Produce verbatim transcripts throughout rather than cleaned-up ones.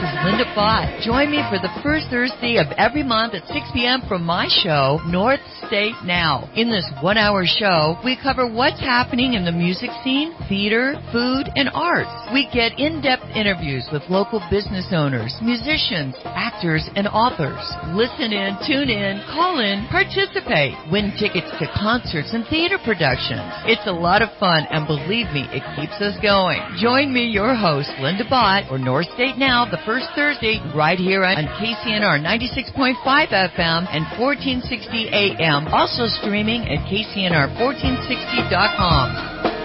is Linda Bott. Join me for the first Thursday of every month at six p.m. from my show, North State Now. In this one-hour show, we cover what's happening in the music scene, theater, food, and arts. We get in-depth interviews with local business owners, musicians, actors, and authors. Listen in, tune in, call in, participate, win tickets to concerts and theater productions. It's a lot of fun, and believe me, it keeps us going. Join me, your host, Linda Bott, or North State Now, the first Thursday, right here on K C N R ninety-six point five F M and fourteen sixty A M. Also streaming at K C N R fourteen sixty dot com.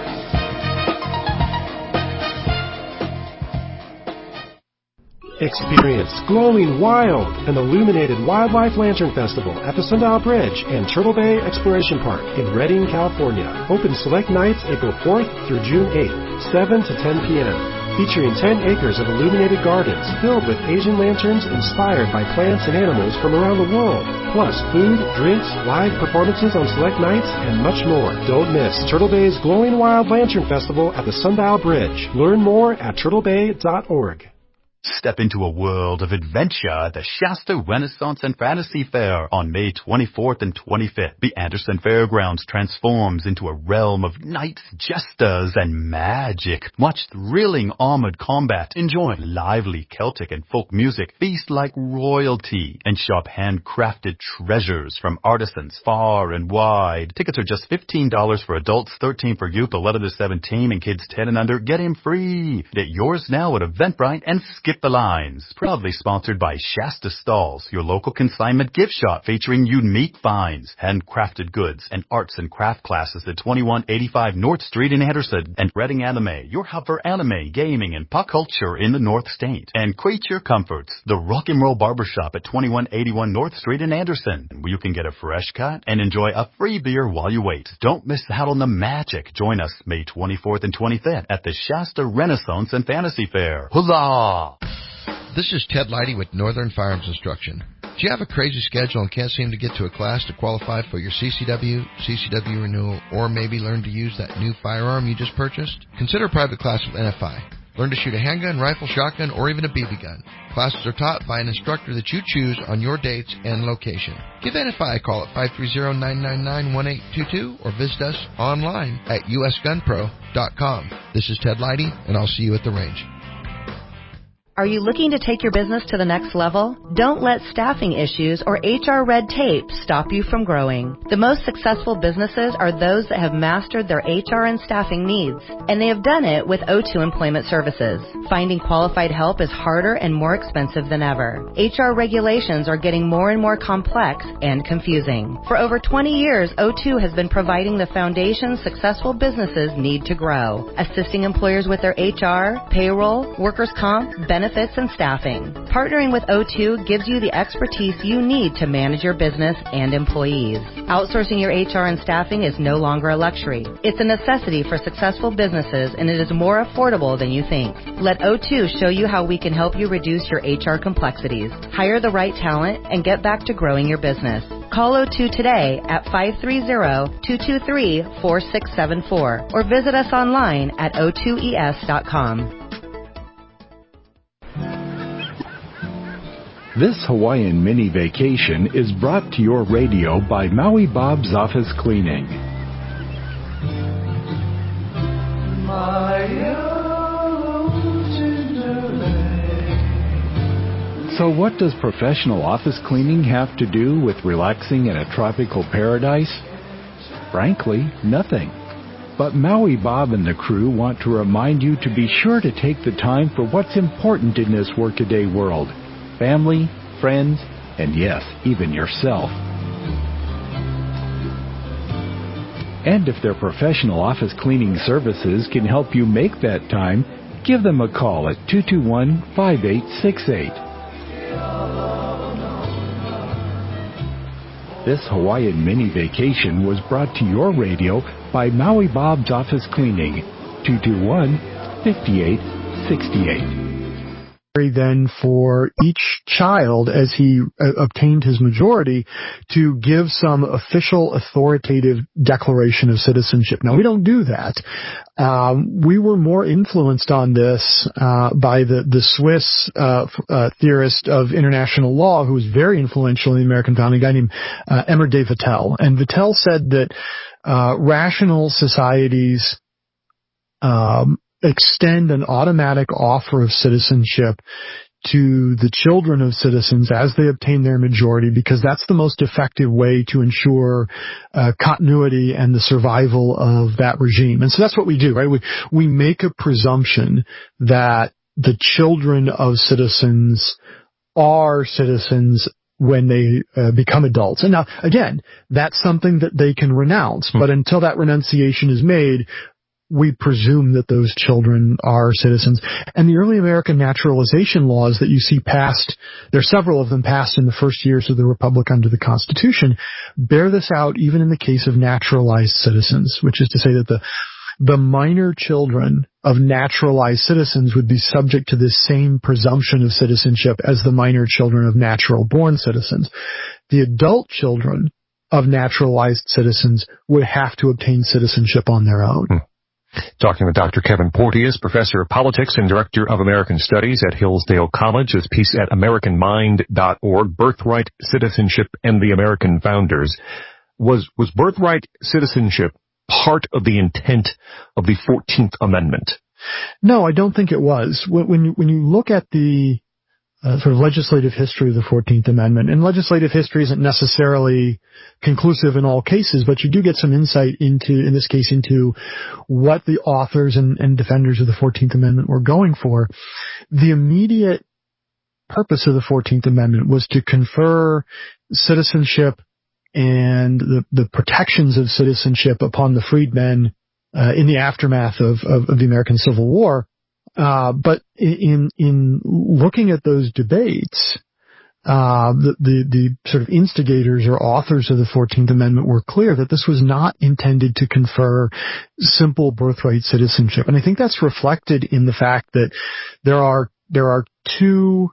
Experience Glowing Wild, an illuminated wildlife lantern festival at the Sundial Bridge and Turtle Bay Exploration Park in Redding, California. Open select nights April fourth through June eighth, seven to ten p.m. Featuring ten acres of illuminated gardens filled with Asian lanterns inspired by plants and animals from around the world. Plus food, drinks, live performances on select nights, and much more. Don't miss Turtle Bay's Glowing Wild Lantern Festival at the Sundial Bridge. Learn more at turtle bay dot org. Step into a world of adventure at the Shasta Renaissance and Fantasy Fair on May twenty-fourth and twenty-fifth. The Anderson Fairgrounds transforms into a realm of knights, jesters, and magic. Watch thrilling armored combat, enjoy lively Celtic and folk music, feast like royalty, and shop handcrafted treasures from artisans far and wide. Tickets are just fifteen dollars for adults, thirteen dollars for youth, eleven to seventeen, and kids ten and under. Get in free. Get yours now at Eventbrite and skip the lines. Proudly sponsored by Shasta Stalls, your local consignment gift shop featuring unique finds, handcrafted goods, and arts and craft classes at twenty-one eighty-five North Street in Anderson, and Redding Anime, your hub for anime, gaming, and pop culture in the North State. And Creature Comforts, the rock and roll barbershop at twenty-one eighty-one North Street in Anderson, where you can get a fresh cut and enjoy a free beer while you wait. Don't miss out on the magic. Join us May twenty-fourth and twenty-fifth at the Shasta Renaissance and Fantasy Fair. Huzzah! This is Ted Leidy with Northern Firearms Instruction. Do you have a crazy schedule and can't seem to get to a class to qualify for your C C W, C C W renewal, or maybe learn to use that new firearm you just purchased? Consider a private class with N F I. Learn to shoot a handgun, rifle, shotgun, or even a B B gun. Classes are taught by an instructor that you choose on your dates and location. Give N F I a call at five three zero, nine nine nine, one eight two two or visit us online at U S gun pro dot com. This is Ted Leidy, and I'll see you at the range. Are you looking to take your business to the next level? Don't let staffing issues or H R red tape stop you from growing. The most successful businesses are those that have mastered their H R and staffing needs, and they have done it with O two Employment Services. Finding qualified help is harder and more expensive than ever. H R regulations are getting more and more complex and confusing. For over twenty years, O two has been providing the foundation successful businesses need to grow, assisting employers with their H R, payroll, workers' comp, benefits, Benefits and staffing. Partnering with O two gives you the expertise you need to manage your business and employees. Outsourcing your H R and staffing is no longer a luxury. It's a necessity for successful businesses, and it is more affordable than you think. Let O two show you how we can help you reduce your H R complexities, hire the right talent, and get back to growing your business. Call O two today at five three zero, two two three, four six seven four or visit us online at O two E S dot com. This Hawaiian mini vacation is brought to your radio by Maui Bob's Office Cleaning. So what does professional office cleaning have to do with relaxing in a tropical paradise? Frankly, nothing. But Maui Bob and the crew want to remind you to be sure to take the time for what's important in this workaday world. Family, friends, and yes, even yourself. And if their professional office cleaning services can help you make that time, give them a call at two two one, five eight six eight. This Hawaiian mini vacation was brought to your radio by Maui Bob's Office Cleaning, two two one, five eight six eight. then for each child, as he uh, obtained his majority, to give some official authoritative declaration of citizenship. Now, we don't do that. Um, we were more influenced on this uh, by the, the Swiss uh, uh, theorist of international law, who was very influential in the American founding, a guy named uh, Emer de Vattel. And Vattel said that uh, rational societies um, extend an automatic offer of citizenship to the children of citizens as they obtain their majority, because that's the most effective way to ensure uh, continuity and the survival of that regime. And so that's what we do, right? We, we make a presumption that the children of citizens are citizens when they uh, become adults. And now, again, that's something that they can renounce, but until that renunciation is made, we presume that those children are citizens. And the early American naturalization laws that you see passed, there are several of them passed in the first years of the Republic under the Constitution, bear this out even in the case of naturalized citizens, which is to say that the the minor children of naturalized citizens would be subject to this same presumption of citizenship as the minor children of natural-born citizens. The adult children of naturalized citizens would have to obtain citizenship on their own. Hmm. Talking with Doctor Kevin Porteous, Professor of Politics and Director of American Studies at Hillsdale College. His piece at American Mind dot org, Birthright, Citizenship, and the American Founders. Was, was birthright citizenship part of the intent of the fourteenth Amendment? No, I don't think it was. When, when you, when you look at the Uh, sort of legislative history of the fourteenth Amendment. And legislative history isn't necessarily conclusive in all cases, but you do get some insight into, in this case, into what the authors and, and defenders of the fourteenth Amendment were going for. The immediate purpose of the fourteenth Amendment was to confer citizenship and the, the protections of citizenship upon the freedmen uh, in the aftermath of, of, of the American Civil War. Uh, but in, in looking at those debates, uh, the, the, the sort of instigators or authors of the fourteenth Amendment were clear that this was not intended to confer simple birthright citizenship. And I think that's reflected in the fact that there are, there are two,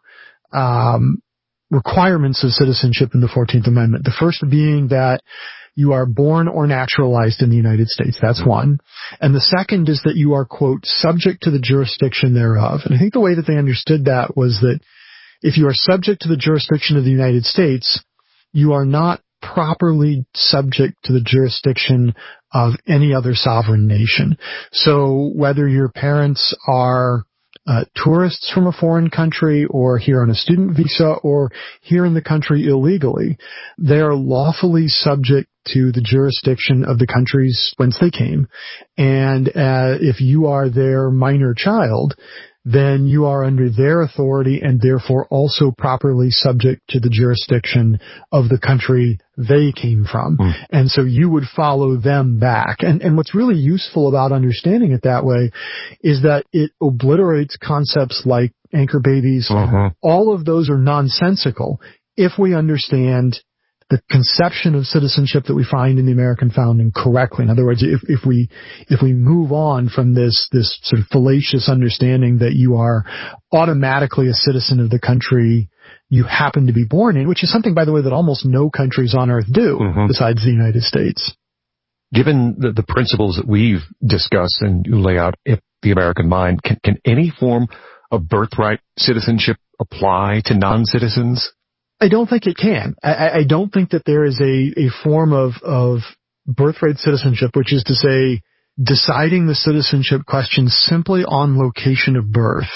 um, requirements of citizenship in the fourteenth Amendment. The first being that you are born or naturalized in the United States. That's one. And the second is that you are, quote, subject to the jurisdiction thereof. And I think the way that they understood that was that if you are subject to the jurisdiction of the United States, you are not properly subject to the jurisdiction of any other sovereign nation. So whether your parents are Uh, tourists from a foreign country or here on a student visa or here in the country illegally, they are lawfully subject to the jurisdiction of the countries whence they came. And uh, if you are their minor child, then you are under their authority and therefore also properly subject to the jurisdiction of the country they came from. Mm. And so you would follow them back. And, and what's really useful about understanding it that way is that it obliterates concepts like anchor babies. Mm-hmm. All of those are nonsensical if we understand the conception of citizenship that we find in the American founding correctly. In other words, if, if we, if we move on from this, this sort of fallacious understanding that you are automatically a citizen of the country you happen to be born in, which is something, by the way, that almost no countries on earth do, mm-hmm. besides the United States. Given the, the principles that we've discussed and you lay out at the American Mind, can, can any form of birthright citizenship apply to non-citizens? I don't think it can. I, I don't think that there is a, a form of, of birthright citizenship, which is to say, deciding the citizenship question simply on location of birth,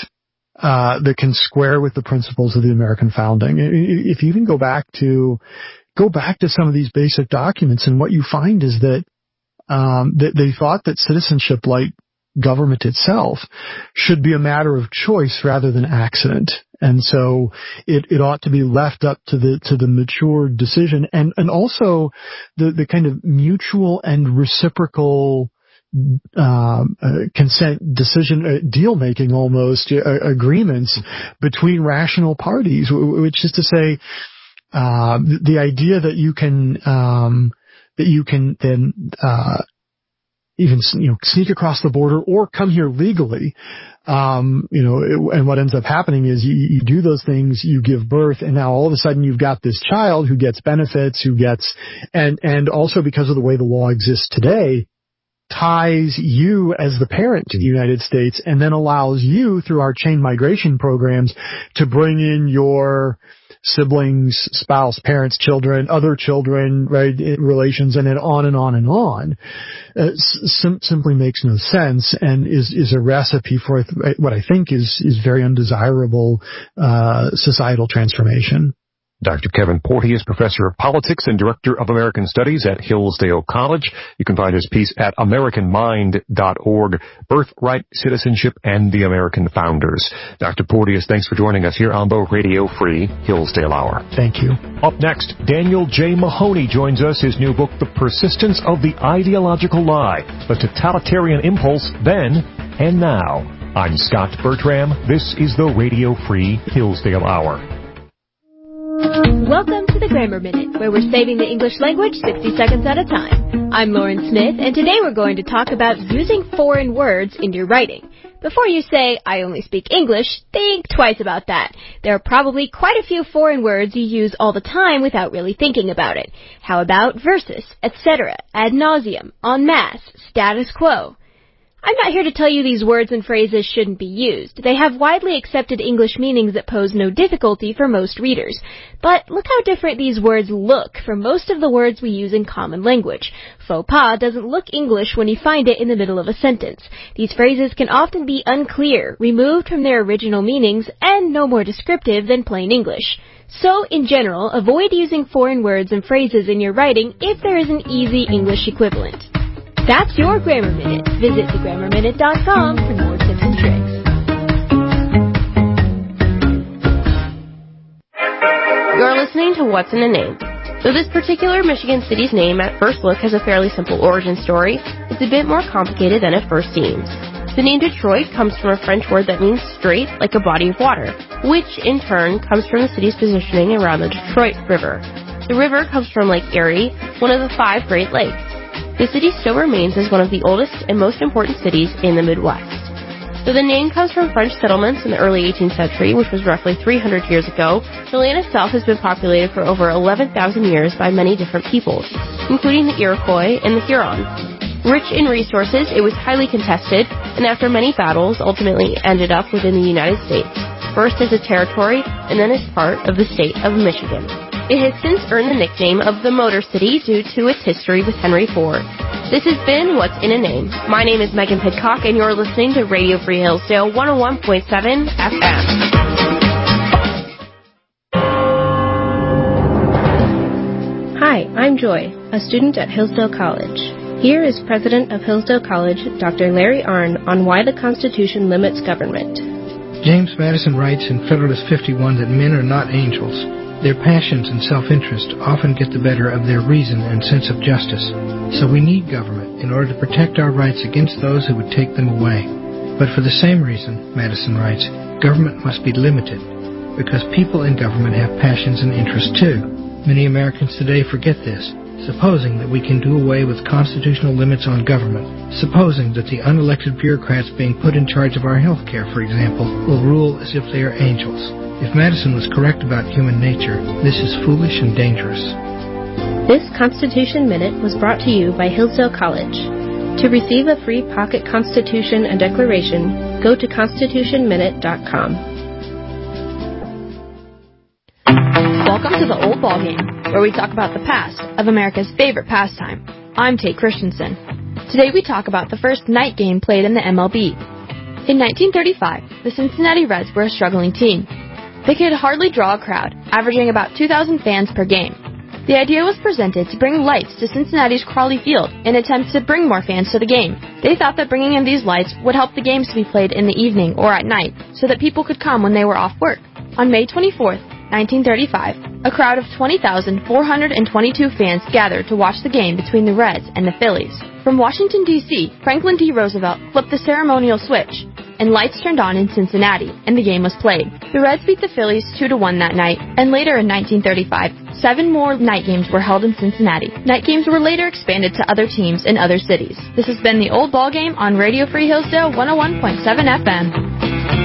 uh, that can square with the principles of the American founding. If you even go back to, go back to some of these basic documents, and what you find is that, um, that they thought that citizenship, like government itself, should be a matter of choice rather than accident. And so it, it ought to be left up to the, to the mature decision and, and also the, the kind of mutual and reciprocal, um, uh, consent decision, uh, deal making almost, uh, agreements between rational parties, which is to say, uh, the, the idea that you can, um, that you can then, uh, even, you know, sneak across the border or come here legally. Um, you know, it, and what ends up happening is you, you do those things, you give birth, and now all of a sudden you've got this child who gets benefits, who gets, and, and also because of the way the law exists today, ties you as the parent to the United States and then allows you through our chain migration programs to bring in your siblings, spouse, parents, children, other children, right, relations, and then on and on and on. Uh, sim- simply makes no sense and is, is a recipe for what I think is, is very undesirable, uh, societal transformation. Doctor Kevin Porteous, Professor of Politics and Director of American Studies at Hillsdale College. You can find his piece at american mind dot org, Birthright, Citizenship, and the American Founders. Doctor Porteous, thanks for joining us here on the Radio Free Hillsdale Hour. Thank you. Up next, Daniel J. Mahoney joins us. His new book, The Persistence of the Ideological Lie, The Totalitarian Impulse Then and Now. I'm Scott Bertram. This is the Radio Free Hillsdale Hour. Welcome to the Grammar Minute, where we're saving the English language sixty seconds at a time. I'm Lauren Smith, and today we're going to talk about using foreign words in your writing. Before you say, I only speak English, think twice about that. There are probably quite a few foreign words you use all the time without really thinking about it. How about versus, et cetera, ad nauseum, en masse, status quo? I'm not here to tell you these words and phrases shouldn't be used. They have widely accepted English meanings that pose no difficulty for most readers. But look how different these words look from most of the words we use in common language. Faux pas doesn't look English when you find it in the middle of a sentence. These phrases can often be unclear, removed from their original meanings, and no more descriptive than plain English. So, in general, avoid using foreign words and phrases in your writing if there is an easy English equivalent. That's your Grammar Minute. Visit the grammar minute dot com for more tips and tricks. You're listening to What's in a Name. Though this particular Michigan city's name at first look has a fairly simple origin story, it's a bit more complicated than it first seems. The name Detroit comes from a French word that means straight, like a body of water, which in turn comes from the city's positioning around the Detroit River. The river comes from Lake Erie, one of the five Great Lakes. The city still remains as one of the oldest and most important cities in the Midwest. Though the name comes from French settlements in the early eighteenth century, which was roughly three hundred years ago, the land itself has been populated for over eleven thousand years by many different peoples, including the Iroquois and the Huron. Rich in resources, it was highly contested, and after many battles, ultimately ended up within the United States, first as a territory and then as part of the state of Michigan. It has since earned the nickname of the Motor City due to its history with Henry Ford. This has been What's in a Name. My name is Megan Pidcock, and you're listening to Radio Free Hillsdale one oh one point seven F M. Hi, I'm Joy, a student at Hillsdale College. Here is President of Hillsdale College, Doctor Larry Arnn, on why the Constitution limits government. James Madison writes in Federalist fifty-one that men are not angels. Their passions and self-interest often get the better of their reason and sense of justice. So we need government in order to protect our rights against those who would take them away. But for the same reason, Madison writes, government must be limited, because people in government have passions and interests too. Many Americans today forget this, supposing that we can do away with constitutional limits on government, supposing that the unelected bureaucrats being put in charge of our health care, for example, will rule as if they are angels. If Madison was correct about human nature, this is foolish and dangerous. This Constitution Minute was brought to you by Hillsdale College. To receive a free pocket Constitution and Declaration, go to constitution minute dot com. Welcome to the Old Ballgame, where we talk about the past of America's favorite pastime. I'm Tate Christensen. Today we talk about the first night game played in the M L B. In nineteen thirty-five, the Cincinnati Reds were a struggling team. They could hardly draw a crowd, averaging about two thousand fans per game. The idea was presented to bring lights to Cincinnati's Crawley Field in an attempt to bring more fans to the game. They thought that bringing in these lights would help the games to be played in the evening or at night so that people could come when they were off work. On May twenty-fourth, nineteen thirty-five, a crowd of twenty thousand four hundred twenty-two fans gathered to watch the game between the Reds and the Phillies. From Washington, D C, Franklin D. Roosevelt flipped the ceremonial switch. and lights turned on in Cincinnati, and the game was played. The Reds beat the Phillies two to one that night, and later in nineteen thirty-five, seven more night games were held in Cincinnati. Night games were later expanded to other teams in other cities. This has been the Old Ball Game on Radio Free Hillsdale one oh one point seven F M.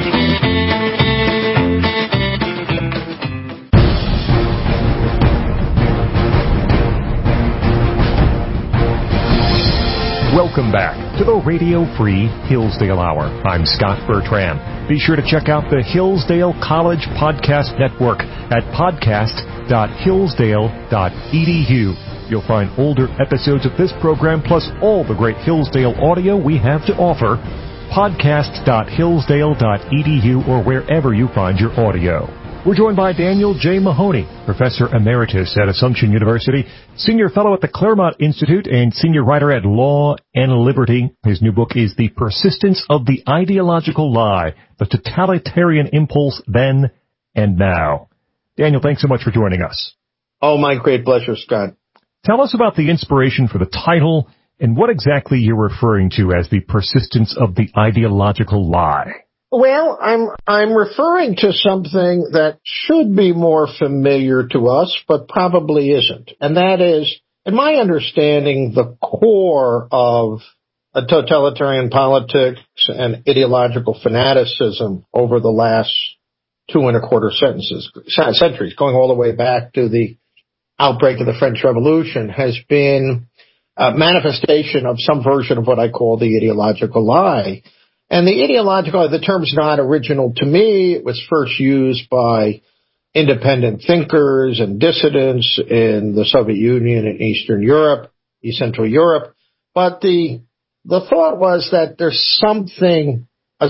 Welcome back to the Radio Free Hillsdale Hour. I'm Scott Bertram. Be sure to check out the Hillsdale College Podcast Network at podcast dot hillsdale dot e d u. You'll find older episodes of this program plus all the great Hillsdale audio we have to offer. podcast dot hillsdale dot e d u or wherever you find your audio. We're joined by Daniel J. Mahoney, Professor Emeritus at Assumption University, Senior Fellow at the Claremont Institute, and Senior Writer at Law and Liberty. His new book is The Persistence of the Ideological Lie, The Totalitarian Impulse Then and Now. Daniel, thanks so much for joining us. Oh, my great pleasure, Scott. Tell us about the inspiration for the title and what exactly you're referring to as the persistence of the ideological lie. Well, I'm I'm referring to something that should be more familiar to us, but probably isn't. And that is, in my understanding, the core of a totalitarian politics and ideological fanaticism over the last two and a quarter sentences, centuries, going all the way back to the outbreak of the French Revolution, has been a manifestation of some version of what I call the ideological lie. And the ideological, the term's not original to me. It was first used by independent thinkers and dissidents in the Soviet Union and Eastern Europe, East Central Europe. But the the thought was that there's something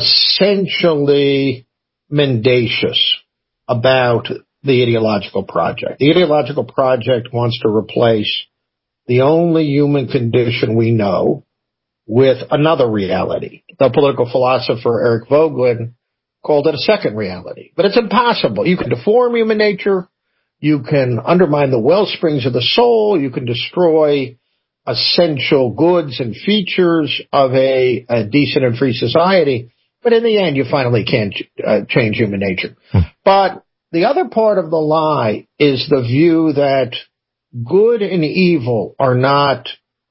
essentially mendacious about the ideological project. The ideological project wants to replace the only human condition we know with another reality. The political philosopher Eric Voegelin called it a second reality. But it's impossible. You can deform human nature. You can undermine the well springs of the soul. You can destroy essential goods and features of a, a decent and free society. But in the end, you finally can't uh, change human nature. Hmm. But the other part of the lie is the view that good and evil are not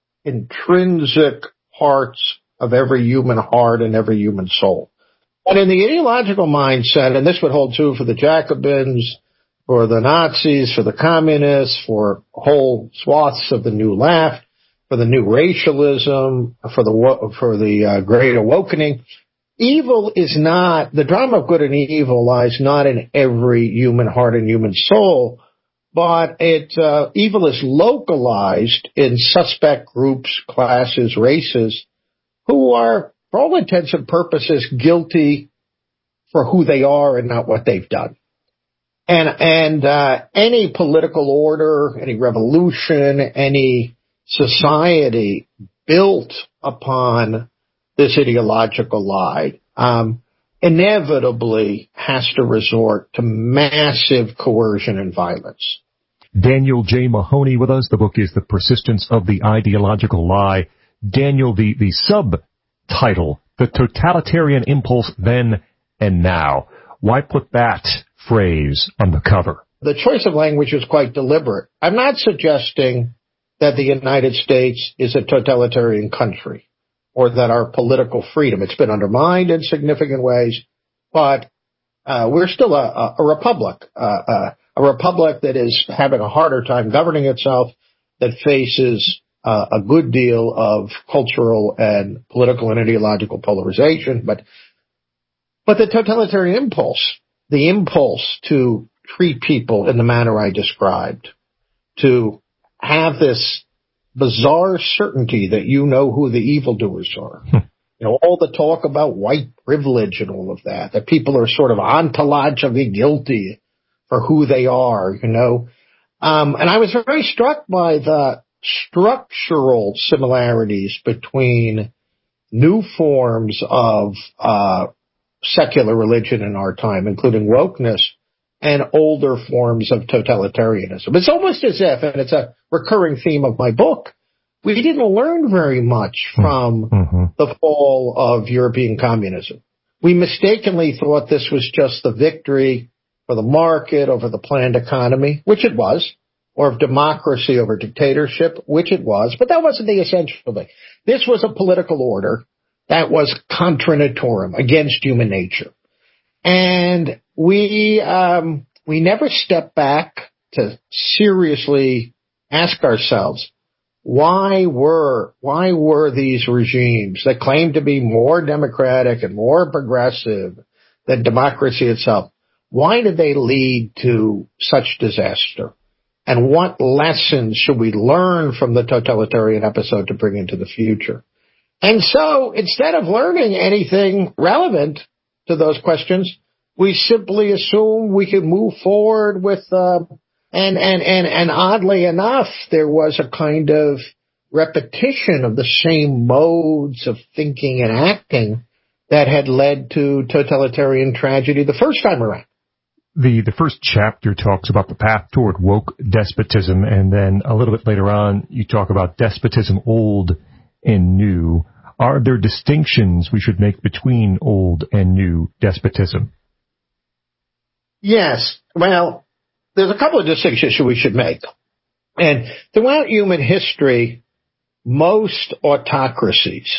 intrinsic parts of every human heart and every human soul. And in the ideological mindset, and this would hold true for the Jacobins, for the Nazis, for the communists, for whole swaths of the New Left, for the New Racialism, for the for the uh, Great Awakening, evil is not, the drama of good and evil lies not in every human heart and human soul, but it uh, evil is localized in suspect groups, classes, races, who are, for all intents and purposes, guilty for who they are and not what they've done. And and uh, any political order, any revolution, any society built upon this ideological lie um, inevitably has to resort to massive coercion and violence. Daniel J. Mahoney with us. The book is The Persistence of the Ideological Lie. Daniel, the, the subtitle, The Totalitarian Impulse Then and Now. Why put that phrase on the cover? The choice of language is quite deliberate. I'm not suggesting that the United States is a totalitarian country or that our political freedom, it's been undermined in significant ways, but uh, we're still a, a, a republic, uh, uh, a republic that is having a harder time governing itself, that faces uh, a good deal of cultural and political and ideological polarization. But, but the totalitarian impulse, the impulse to treat people in the manner I described, to have this bizarre certainty that you know who the evildoers are. Hmm. You know, all the talk about white privilege and all of that, that people are sort of ontologically guilty for who they are, you know. Um, and I was very struck by the structural similarities between new forms of uh secular religion in our time, including wokeness, and older forms of totalitarianism. It's almost as if, and it's a recurring theme of my book, we didn't learn very much from mm-hmm. the fall of European communism. we mistakenly thought this was just the victory for the market over the planned economy, which it was, or of democracy over dictatorship, which it was, but that wasn't the essential thing. This was a political order that was contra naturam, against human nature. And we, um, we never stepped back to seriously ask ourselves, why were, why were these regimes that claimed to be more democratic and more progressive than democracy itself, why did they lead to such disaster? And what lessons should we learn from the totalitarian episode to bring into the future? And so instead of learning anything relevant to those questions, we simply assume we could move forward with, uh, and, and, and, and oddly enough, there was a kind of repetition of the same modes of thinking and acting that had led to totalitarian tragedy the first time around. The the first chapter talks about the path toward woke despotism, and then a little bit later on, you talk about despotism old and new. Are there distinctions we should make between old and new despotism? Yes. Well, there's a couple of distinctions we should make. And throughout human history, most autocracies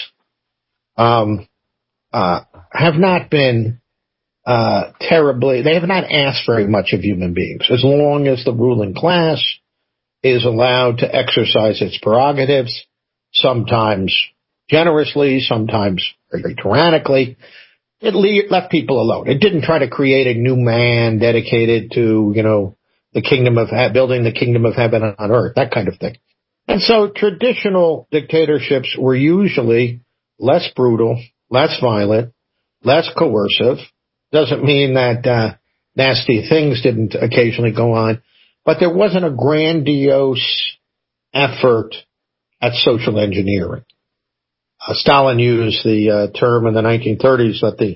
um, uh, have not been Uh, terribly, they have not asked very much of human beings. As long as the ruling class is allowed to exercise its prerogatives, sometimes generously, sometimes very tyrannically, it le- left people alone. It didn't try to create a new man dedicated to, you know, the kingdom of, he- building the kingdom of heaven on earth, that kind of thing. And so traditional dictatorships were usually less brutal, less violent, less coercive. Doesn't mean that uh, nasty things didn't occasionally go on, but there wasn't a grandiose effort at social engineering. Uh, Stalin used the uh, term in the nineteen thirties that the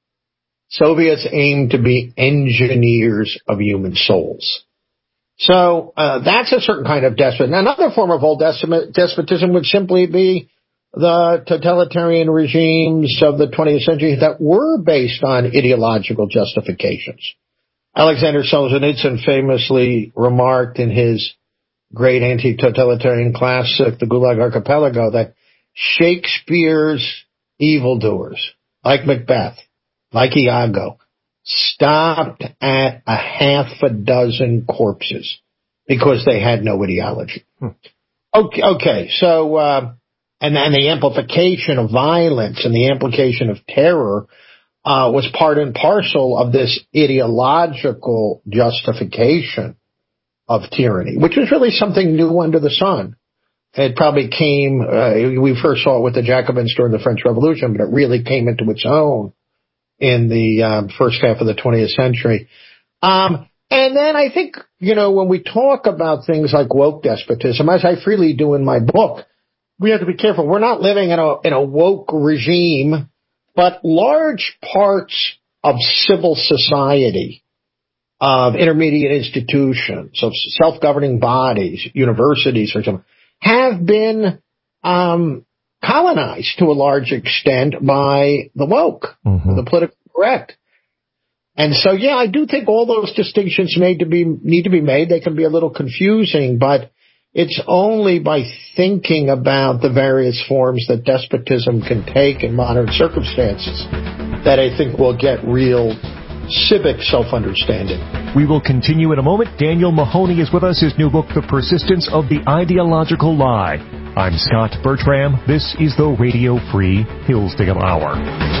Soviets aimed to be engineers of human souls. So uh, that's a certain kind of despotism. Another form of old despotism would simply be the totalitarian regimes of the twentieth century that were based on ideological justifications. Alexander Solzhenitsyn famously remarked in his great anti-totalitarian classic, The Gulag Archipelago, that Shakespeare's evildoers, like Macbeth, like Iago, stopped at a half a dozen corpses because they had no ideology. Hmm. Okay, okay, so... Uh, And, and the amplification of violence and the amplification of terror uh, was part and parcel of this ideological justification of tyranny, which was really something new under the sun. It probably came, uh, we first saw it with the Jacobins during the French Revolution, but it really came into its own in the um, first half of the twentieth century. Um, and then I think, you know, when we talk about things like woke despotism, as I freely do in my book, we have to be careful. We're not living in a in a woke regime, but large parts of civil society, of intermediate institutions, of self-governing bodies, universities, for example, have been um, colonized to a large extent by the woke, mm-hmm. the politically correct. And so, yeah, I do think all those distinctions need to be need to be made. They can be a little confusing, but it's only by thinking about the various forms that despotism can take in modern circumstances that I think we'll get real civic self-understanding. We will continue in a moment. Daniel Mahoney is with us. His new book, The Persistence of the Ideological Lie. I'm Scott Bertram. This is the Radio Free Hillsdale Hour.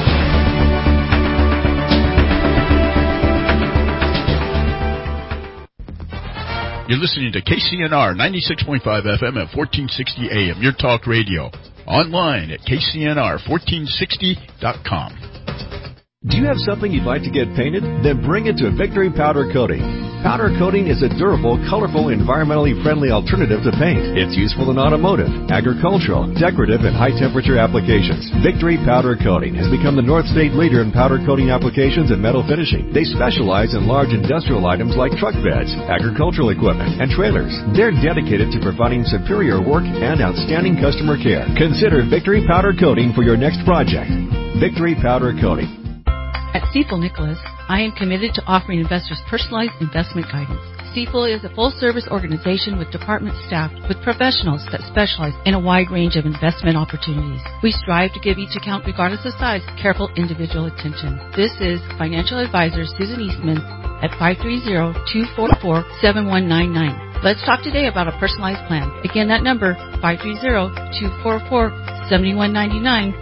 You're listening to K C N R ninety-six point five F M at fourteen sixty A M, your talk radio. Online at K C N R fourteen sixty dot com. Do you have something you'd like to get painted? Then bring it to Victory Powder Coating. Powder coating is a durable, colorful, environmentally friendly alternative to paint. It's useful in automotive, agricultural, decorative, and high-temperature applications. Victory Powder Coating has become the North State leader in powder coating applications and metal finishing. They specialize in large industrial items like truck beds, agricultural equipment, and trailers. They're dedicated to providing superior work and outstanding customer care. Consider Victory Powder Coating for your next project. Victory Powder Coating. At Stifel Nicholas, I am committed to offering investors personalized investment guidance. Stifel is a full-service organization with department staff with professionals that specialize in a wide range of investment opportunities. We strive to give each account, regardless of size, careful individual attention. This is financial advisor Susan Eastman at five three zero, two four four, seven one nine nine. Let's talk today about a personalized plan. Again, that number, five three zero, two four four, seven one nine nine.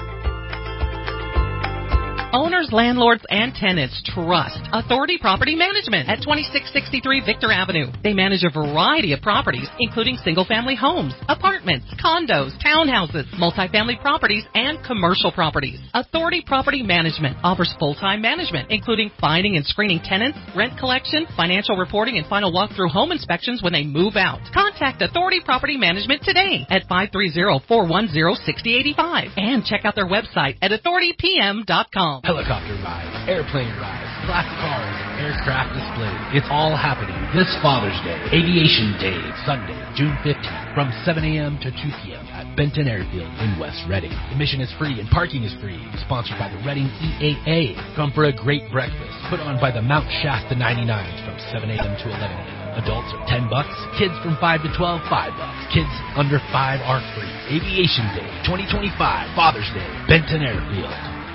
Owners, landlords, and tenants trust Authority Property Management at twenty-six sixty-three Victor Avenue. They manage a variety of properties, including single-family homes, apartments, condos, townhouses, multifamily properties, and commercial properties. Authority Property Management offers full-time management, including finding and screening tenants, rent collection, financial reporting, and final walkthrough home inspections when they move out. Contact Authority Property Management today at five three zero, four one zero, six zero eight five and check out their website at authority p m dot com. Helicopter rides, airplane rides, classic cars, aircraft displays. It's all happening this Father's Day, Aviation Day, Sunday, June fifteenth, from seven a.m. to two p.m. at Benton Airfield in West Reading. Admission is free and parking is free. Sponsored by the Reading E A A. Come for a great breakfast put on by the Mount Shasta ninety-nines from seven a.m. to eleven a.m. Adults are ten bucks. Kids from five to twelve, five bucks. Kids under five are free. Aviation Day, twenty twenty-five, Father's Day, Benton Airfield.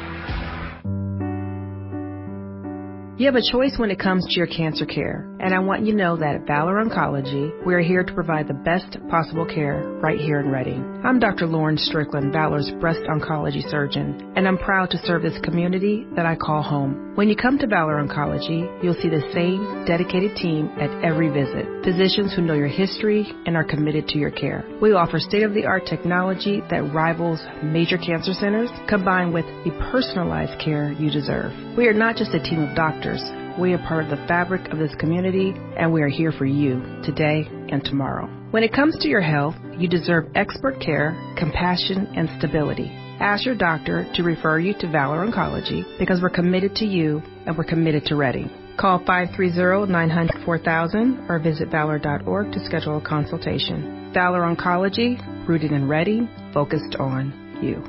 You have a choice when it comes to your cancer care, and I want you to know that at Valor Oncology, we are here to provide the best possible care right here in Reading. I'm Doctor Lauren Strickland, Valor's breast oncology surgeon, and I'm proud to serve this community that I call home. When you come to Valor Oncology, you'll see the same dedicated team at every visit. Physicians who know your history and are committed to your care. We offer state-of-the-art technology that rivals major cancer centers, combined with the personalized care you deserve. We are not just a team of doctors. We are part of the fabric of this community, and we are here for you today and tomorrow. When it comes to your health, you deserve expert care, compassion, and stability. Ask your doctor to refer you to Valor Oncology because we're committed to you and we're committed to Reading. Call five three zero, nine hundred, four thousand or visit valor dot org to schedule a consultation. Valor Oncology, rooted in Reading, focused on you.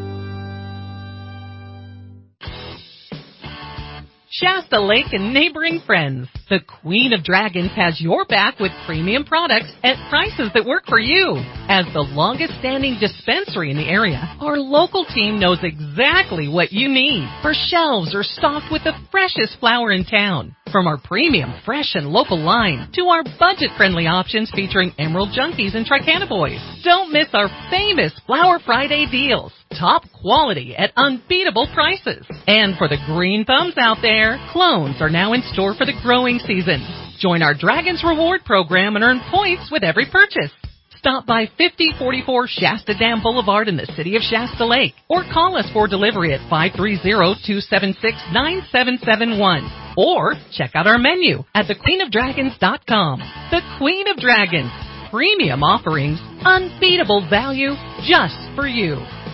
Shasta Lake and neighboring friends. The Queen of Dragons has your back with premium products at prices that work for you. As the longest standing dispensary in the area, our local team knows exactly what you need. Our shelves are stocked with the freshest flower in town. From our premium, fresh, and local line to our budget-friendly options featuring Emerald Junkies and Tricanaboys. Don't miss our famous Flower Friday deals. Top quality at unbeatable prices. And for the green thumbs out there, clones are now in store for the growing season. Join our Dragons Reward program and earn points with every purchase. Stop by fifty forty-four Shasta Dam Boulevard in the city of Shasta Lake or call us for delivery at five three zero, two seven six, nine seven seven one. Or check out our menu at the queen of dragons dot com. The Queen of Dragons. Premium offerings, unbeatable value just for you.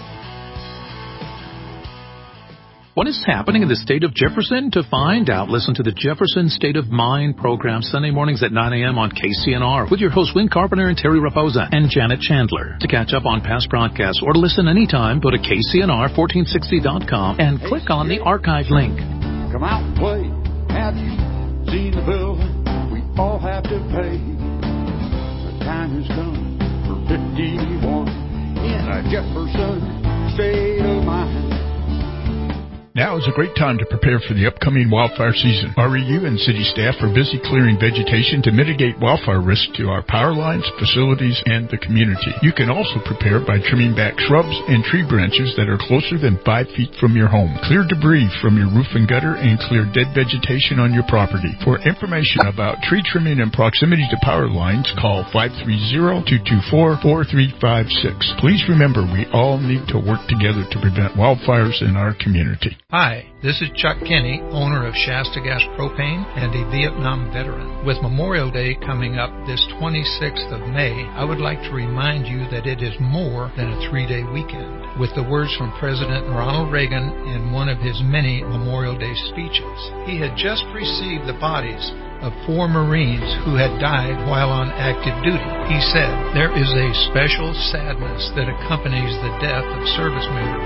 What is happening in the state of Jefferson? To find out, listen to the Jefferson State of Mind program Sunday mornings at nine a.m. on K C N R with your hosts Win Carpenter and Terry Raposa and Janet Chandler. To catch up on past broadcasts or to listen anytime, go to K C N R fourteen sixty dot com and click on the archive link. Come out and play. Have you seen the building we all have to pay? The time has come for fifty-one in a Jefferson State of Mind. Now is a great time to prepare for the upcoming wildfire season. R E U and city staff are busy clearing vegetation to mitigate wildfire risk to our power lines, facilities, and the community. You can also prepare by trimming back shrubs and tree branches that are closer than five feet from your home. Clear debris from your roof and gutter and clear dead vegetation on your property. For information about tree trimming and proximity to power lines, call five three zero, two two four, four three five six. Please remember, we all need to work together to prevent wildfires in our community. Hi, this is Chuck Kinney, owner of Shasta Gas Propane and a Vietnam veteran. With Memorial Day coming up this twenty-sixth of May, I would like to remind you that it is more than a three-day weekend. With the words from President Ronald Reagan in one of his many Memorial Day speeches, he had just received the bodies of four Marines who had died while on active duty. He said, "There is a special sadness that accompanies the death of service members,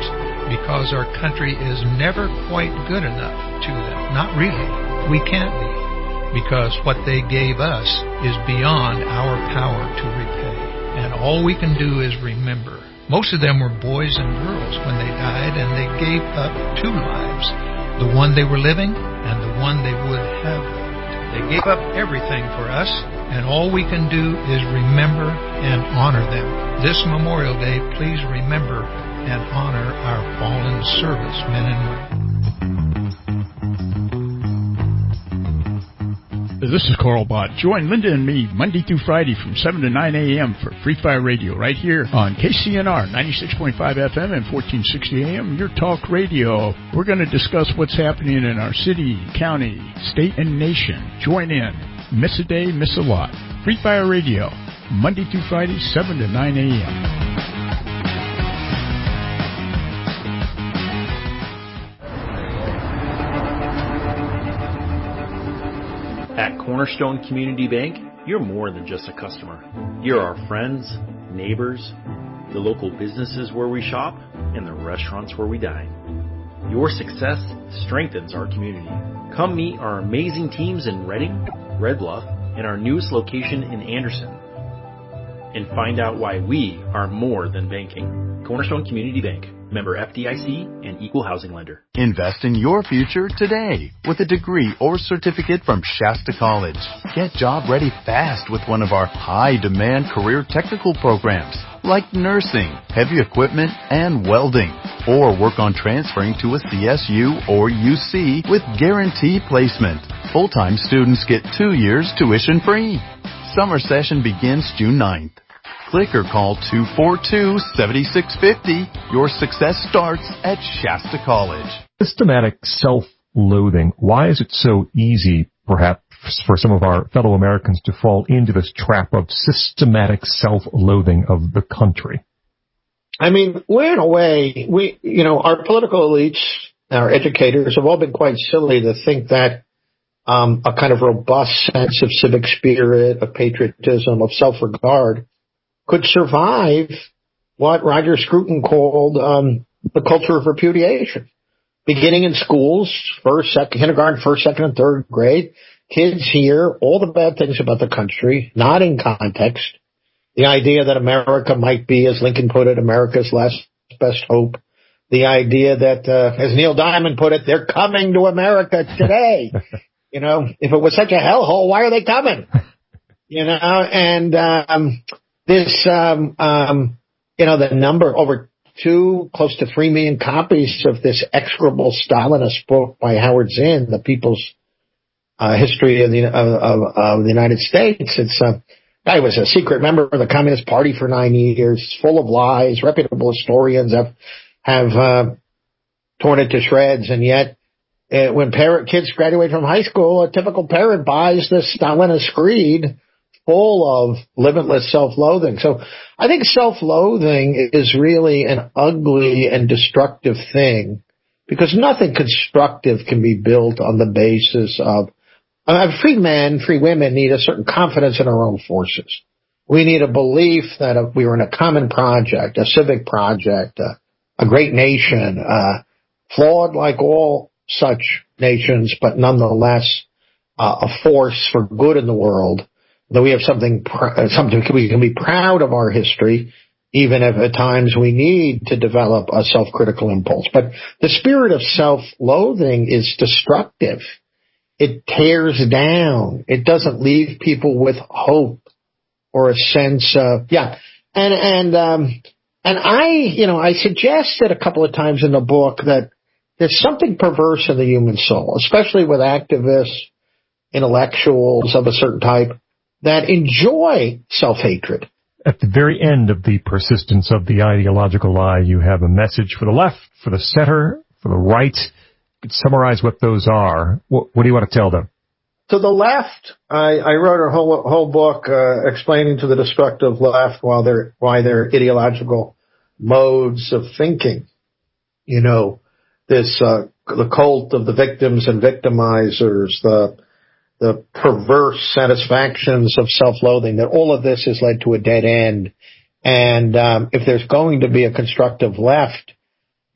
because our country is never quite good enough to them. Not really. We can't be, because what they gave us is beyond our power to repay. And all we can do is remember. Most of them were boys and girls when they died, and they gave up two lives, the one they were living and the one they would have lived. They gave up everything for us, and all we can do is remember and honor them. This Memorial Day, please remember and honor our fallen servicemen and women. This is Carl Bott. Join Linda and me Monday through Friday from seven to nine a.m. for Free Fire Radio right here on K C N R ninety-six point five F M and fourteen sixty A M, your talk radio. We're going to discuss what's happening in our city, county, state, and nation. Join in. Miss a day, miss a lot. Free Fire Radio, Monday through Friday, seven to nine a.m. At Cornerstone Community Bank, you're more than just a customer. You're our friends, neighbors, the local businesses where we shop, and the restaurants where we dine. Your success strengthens our community. Come meet our amazing teams in Reading, Red Bluff, and our newest location in Anderson. And find out why we are more than banking. Cornerstone Community Bank. Member F D I C and Equal Housing Lender. Invest in your future today with a degree or certificate from Shasta College. Get job ready fast with one of our high-demand career technical programs like nursing, heavy equipment, and welding. Or work on transferring to a C S U or U C with guaranteed placement. Full-time students get two years tuition free. Summer session begins June ninth. Click or call two four two, seven six five zero. Your success starts at Shasta College. Systematic self-loathing. Why is it so easy, perhaps, for some of our fellow Americans to fall into this trap of systematic self-loathing of the country? I mean, we're in a way, we, you know, our political elites, our educators have all been quite silly to think that um, a kind of robust sense of civic spirit, of patriotism, of self-regard could survive what Roger Scruton called um, the culture of repudiation. Beginning in schools, first, second, kindergarten, first, second, and third grade, kids hear all the bad things about the country, not in context. The idea that America might be, as Lincoln put it, America's last best hope. The idea that, uh, as Neil Diamond put it, they're coming to America today. You know, if it was such a hellhole, why are they coming? You know, and um this, um um you know, the number, over two, close to three million copies of this execrable Stalinist book by Howard Zinn, The People's uh, History of the of, of, of the United States. It's uh, guy was a secret member of the Communist Party for nine years, full of lies. Reputable historians have have uh, torn it to shreds, and yet uh, when parent kids graduate from high school, a typical parent buys this Stalinist screed full of limitless self-loathing. So I think self-loathing is really an ugly and destructive thing, because nothing constructive can be built on the basis of uh, free men, free women need a certain confidence in our own forces. We need a belief that uh, we are in a common project, a civic project, uh, a great nation, uh, flawed like all such nations, but nonetheless uh, a force for good in the world. That we have something, something we can be proud of our history, even if at times we need to develop a self-critical impulse. But the spirit of self-loathing is destructive. It tears down. It doesn't leave people with hope or a sense of, yeah. And, and, um, and I, you know, I suggested a couple of times in the book that there's something perverse in the human soul, especially with activists, intellectuals of a certain type, that enjoy self-hatred. At the very end of the persistence of the ideological lie, you have a message for the left, for the center, for the right. Summarize what those are. What, what do you want to tell them? To the left, I, I wrote a whole, whole book uh, explaining to the destructive left why their why their ideological modes of thinking, you know, this uh, the cult of the victims and victimizers, the the perverse satisfactions of self-loathing, that all of this has led to a dead end. And um, if there's going to be a constructive left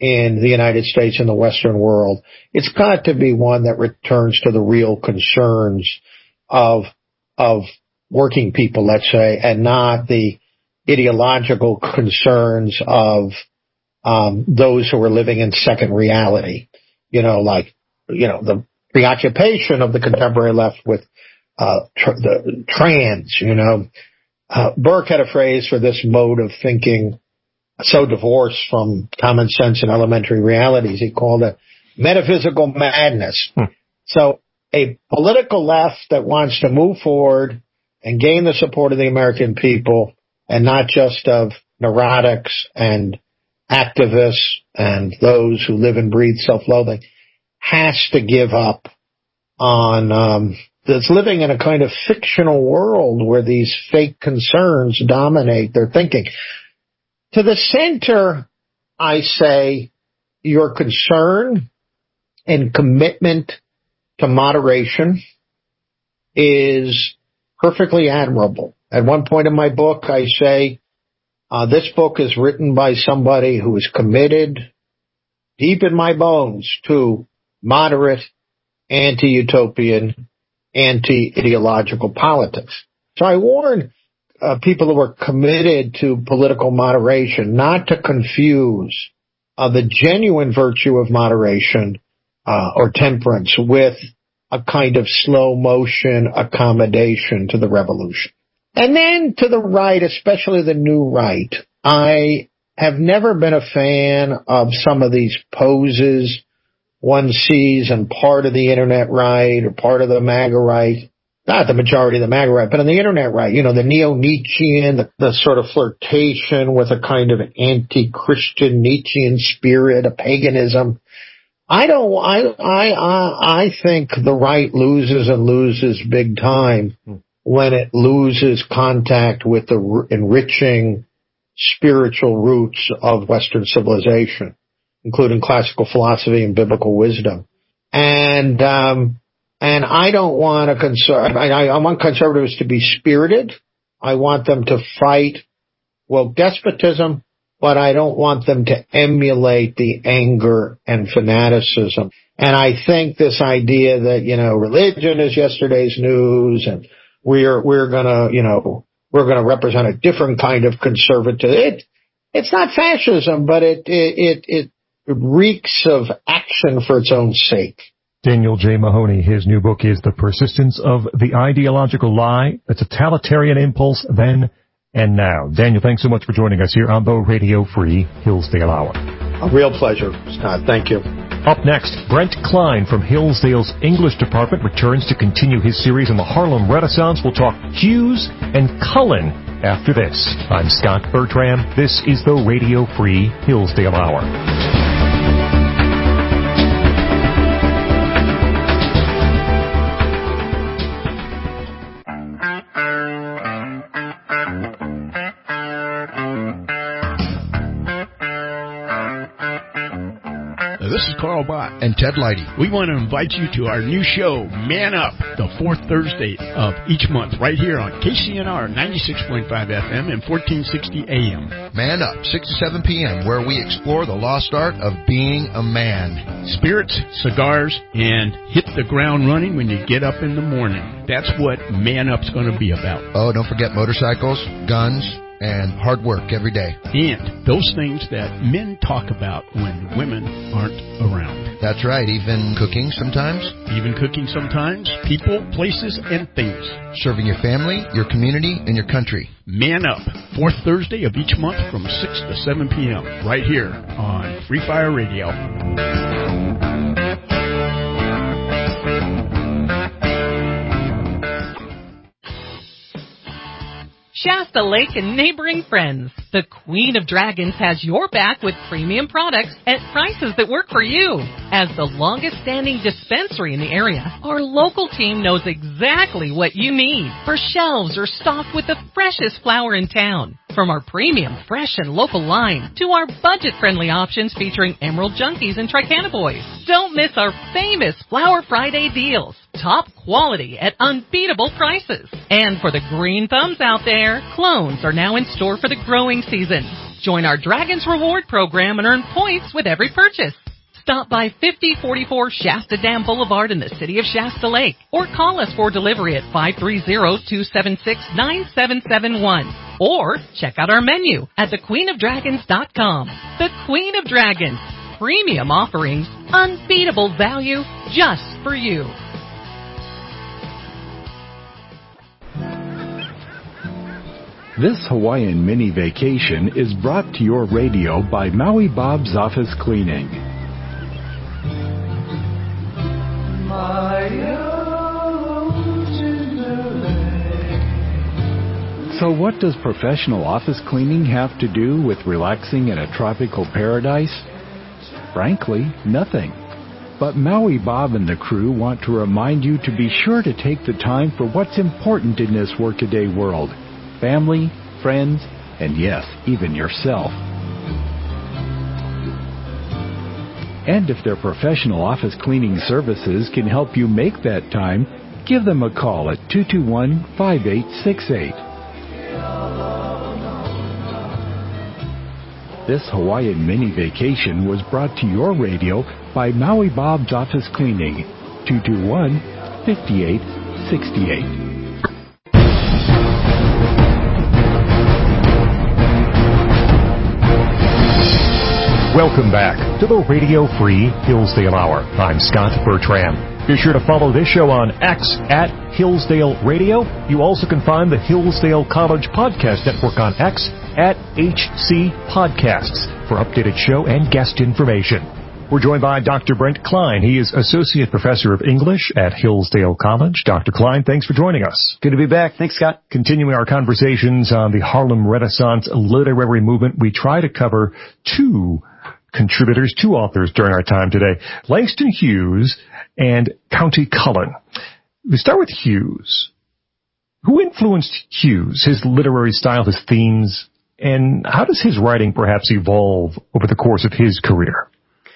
in the United States and the Western world, it's got to be one that returns to the real concerns of, of working people, let's say, and not the ideological concerns of, um, those who are living in second reality. You know, like, you know, the preoccupation of the contemporary left with, uh, tr- the trans, you know. Uh, Burke had a phrase for this mode of thinking so divorced from common sense and elementary realities. He called it metaphysical madness. Hmm. So a political left that wants to move forward and gain the support of the American people and not just of neurotics and activists and those who live and breathe self-loathing has to give up on, um, that's living in a kind of fictional world where these fake concerns dominate their thinking. To the center, I say your concern and commitment to moderation is perfectly admirable. At one point in my book, I say, uh, this book is written by somebody who is committed deep in my bones to moderate, anti-utopian, anti-ideological politics. So I warn uh, people who are committed to political moderation not to confuse uh, the genuine virtue of moderation uh, or temperance with a kind of slow motion accommodation to the revolution. And then to the right, especially the new right, I have never been a fan of some of these poses one sees in part of the internet right or part of the MAGA right. Not the majority of the MAGA right, but on the internet right, you know, the neo-Nietzschean, the, the sort of flirtation with a kind of anti-Christian Nietzschean spirit, a paganism. I don't, I, I, I, I think the right loses and loses big time when it loses contact with the enriching spiritual roots of Western civilization, including classical philosophy and biblical wisdom. And, um, and I don't want a conser- I, I want conservatives to be spirited. I want them to fight woke despotism, but I don't want them to emulate the anger and fanaticism. And I think this idea that, you know, religion is yesterday's news and we're, we're gonna, you know, we're gonna represent a different kind of conservative. It, it's not fascism, but it, it, it, it reeks of action for its own sake. Daniel J. Mahoney, his new book is The Persistence of the Ideological Lie, a Totalitarian Impulse Then and Now. Daniel, thanks so much for joining us here on the Radio Free Hillsdale Hour. A real pleasure, Scott. Thank you. Up next, Brent Klein from Hillsdale's English Department returns to continue his series on the Harlem Renaissance. We'll talk Hughes and Cullen after this. I'm Scott Bertram. This is the Radio Free Hillsdale Hour. This is Carl Bott and Ted Leidy. We want to invite you to our new show, Man Up, the fourth Thursday of each month, right here on K C N R ninety-six point five F M and fourteen sixty A M. Man Up, six to seven P M, where we explore the lost art of being a man. Spirits, cigars, and hit the ground running when you get up in the morning. That's what Man Up's going to be about. Oh, don't forget motorcycles, guns, and hard work every day. And those things that men talk about when women aren't around. That's right. Even cooking sometimes. Even cooking sometimes. People, places, and things. Serving your family, your community, and your country. Man Up, fourth Thursday of each month from six to seven P M right here on Free Fire Radio. Shasta Lake and neighboring friends. The Queen of Dragons has your back with premium products at prices that work for you. As the longest standing dispensary in the area, our local team knows exactly what you need. For shelves are stocked with the freshest flower in town. From our premium, fresh, and local line to our budget-friendly options featuring Emerald Junkies and Tricana Boys. Don't miss our famous Flower Friday deals. Top quality at unbeatable prices. And for the green thumbs out there, clones are now in store for the growing season. Join our Dragons Reward program and earn points with every purchase. Stop by fifty forty-four Shasta Dam Boulevard in the city of Shasta Lake or call us for delivery at five three zero, two seven six, nine seven seven one. Or check out our menu at the queen of dragons dot com. The Queen of Dragons. Premium offerings, unbeatable value just for you. This Hawaiian mini vacation is brought to your radio by Maui Bob's Office Cleaning. So what does professional office cleaning have to do with relaxing in a tropical paradise? Frankly, nothing. But Maui Bob and the crew want to remind you to be sure to take the time for what's important in this workaday world. Family, friends, and yes, even yourself. And if their professional office cleaning services can help you make that time, give them a call at two two one, five eight six eight. This Hawaiian mini vacation was brought to your radio by Maui Bob's Office Cleaning, two two one, five eight six eight. Welcome back to the Radio Free Hillsdale Hour. I'm Scott Bertram. Be sure to follow this show on X at Hillsdale Radio. You also can find the Hillsdale College Podcast Network on X at H C Podcasts for updated show and guest information. We're joined by Doctor Brent Klein. He is Associate Professor of English at Hillsdale College. Doctor Klein, thanks for joining us. Good to be back. Thanks, Scott. Continuing our conversations on the Harlem Renaissance literary movement, we try to cover two contributors, two authors during our time today, Langston Hughes and Countee Cullen. We start with Hughes. Who influenced Hughes, his literary style, his themes, and how does his writing perhaps evolve over the course of his career?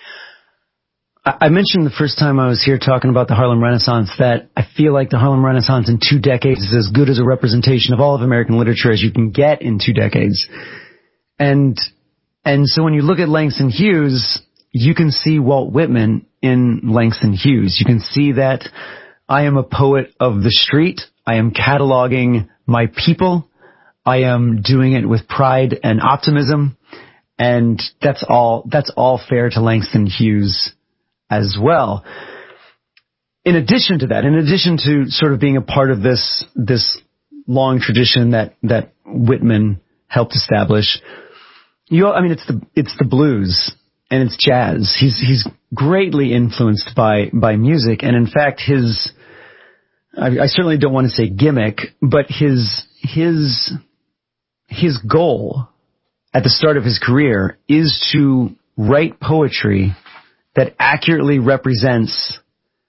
I mentioned the first time I was here talking about the Harlem Renaissance that I feel like the Harlem Renaissance in two decades is as good as a representation of all of American literature as you can get in two decades. And And so when you look at Langston Hughes, you can see Walt Whitman in Langston Hughes. You can see that I am a poet of the street. I am cataloging my people. I am doing it with pride and optimism. And that's all, that's all fair to Langston Hughes as well. In addition to that, in addition to sort of being a part of this, this long tradition that, that Whitman helped establish, You, I mean, it's the it's the blues and it's jazz. He's he's greatly influenced by by music, and in fact, his I, I certainly don't want to say gimmick, but his his his goal at the start of his career is to write poetry that accurately represents